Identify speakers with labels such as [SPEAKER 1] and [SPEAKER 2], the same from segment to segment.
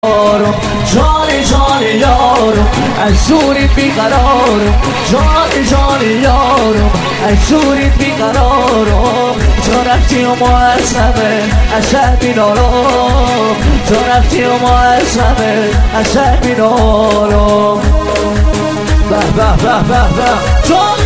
[SPEAKER 1] جانی جانی یارم از زوریت بیقرارم جانی جانی یارم از زوریت بیقرارم تو رفتی و معصبه اثر بینارم تو رفتی و معصبه اثر بینارم به به به به به جان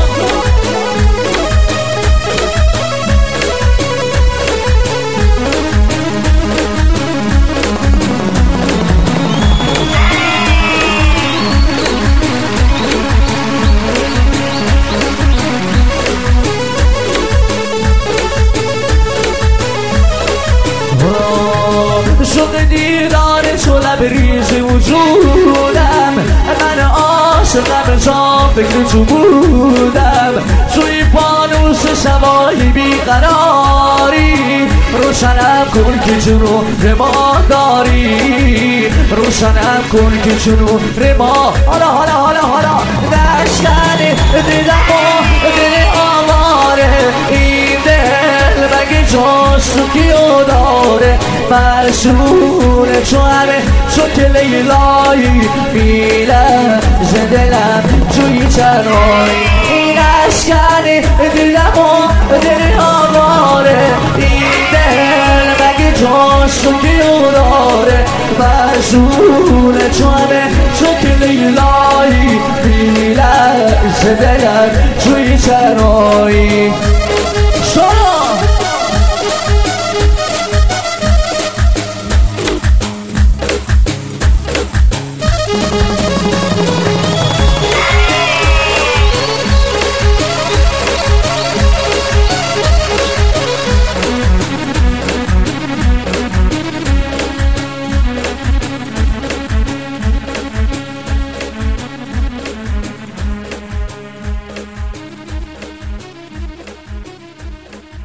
[SPEAKER 1] شوق دیدار تو لبریز وجودم من عاشقم جا فکر تو بودم توی پانوس سوایی بیقراری روشنم کن که جنون ما داری روشنم کن که جنون ما حالا نشکنی دیدم و دل آواره این دل مگه جاست تو کیو داره مرسون تو همه تو که لیلایی میلم زدلم توی تنهایی این اشکنی دیدم و دل آواره این دل مگه جاست تو کیو داره مرسون تو همه تو که لیلایی میلم زدلم توی تنهایی